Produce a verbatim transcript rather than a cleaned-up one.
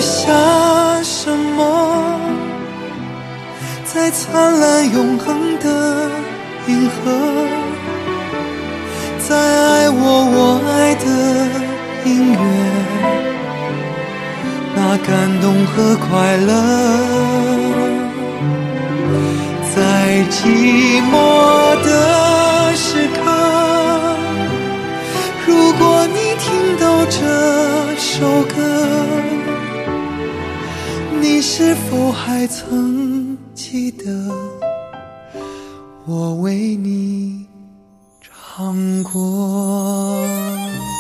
下什么？在灿烂永恒的银河，在爱我我爱的音乐，那感动和快乐。在寂寞的时刻，如果你听到这首歌，你是否还曾记得我为你唱过？